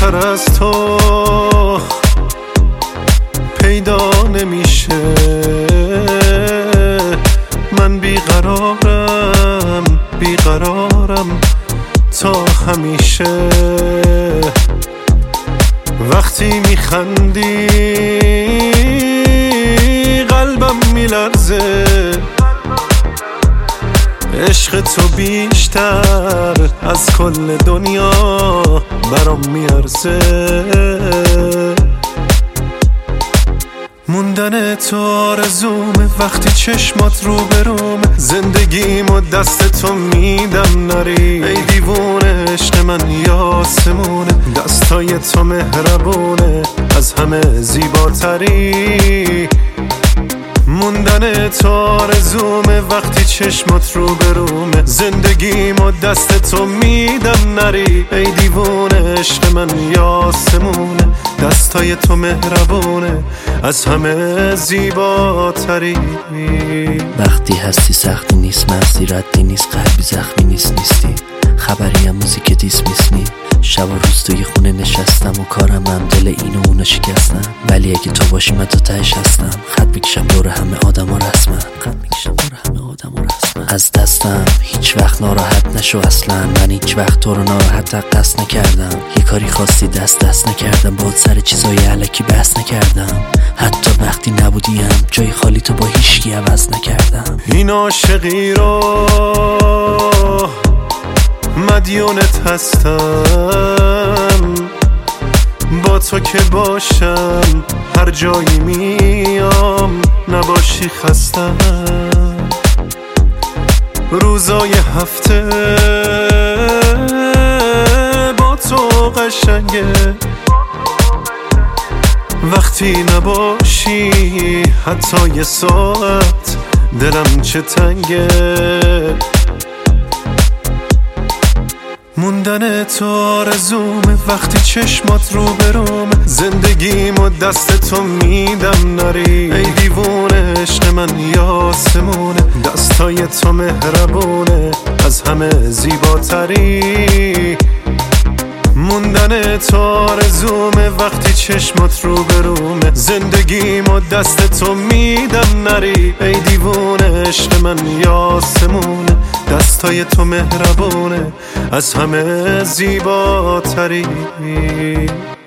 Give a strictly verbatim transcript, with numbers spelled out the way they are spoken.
زیباتر از تو پیدا نمیشه. من بیقرارم بیقرارم تا همیشه. وقتی میخندی قلبم میلرزه، عشق تو بیشتر از کل دنیا برام میارزه. موندن تو آرزومه وقتی چشمات رو برومه، زندگیمو دست تو میدم نری. ای دیوونه عشق من یاسمونه، دستای تو مهربونه از همه زیباتری. موندن تو آرزومه وقتی چشمات رو برومه، زندگیمو دست تو میدم نری. ای دیوونه عشق من یاسمونه، دستای تو مهربونه از همه زیباتری. وقتی هستی سختی نیست، مغزی ردی نیست، قلبی زخمی نیست نیستی. خبری هم موزیک دیس میسمی، شب و روز توی خونه نشستم و کارم هم دل اینو اونو شکستم. ولی اگه تو باشی من تا تهش هستم، خط میکشم دور همه آدم ها رسمن، خط میکشم دور همه آدم ها رسمن. از دستم هیچ وقت ناراحت نشو اصلا، من هیچ وقت تو رو ناراحت قصد نکردم. یه کاری خاصی دست دست نکردم، باید سر چیزای علکی بحث نکردم. حتی وقتی نبودیم جای خالی تو با هیچکی عوض نکردم. این عاشقی رو مدیونت هستم، با تو که باشم هر جایی میام، نباشی خستم. روزای هفته با تو قشنگه، وقتی نباشی حتی یه ساعت دلم چه تنگه. موندن تو آرزومه وقتی چشمات رو برومه، زندگیمو دست تو میدم نری. ای دیوونه عشق من یاسمونه، دستای تو مهربونه از همه زیباتری. موندن تو آرزومه وقتی چشمات رو برومه، زندگیمو دست تو میدم نری. ای دیوونه عشق من یاسمونه، دستای تو مهربونه از همه زیباتری.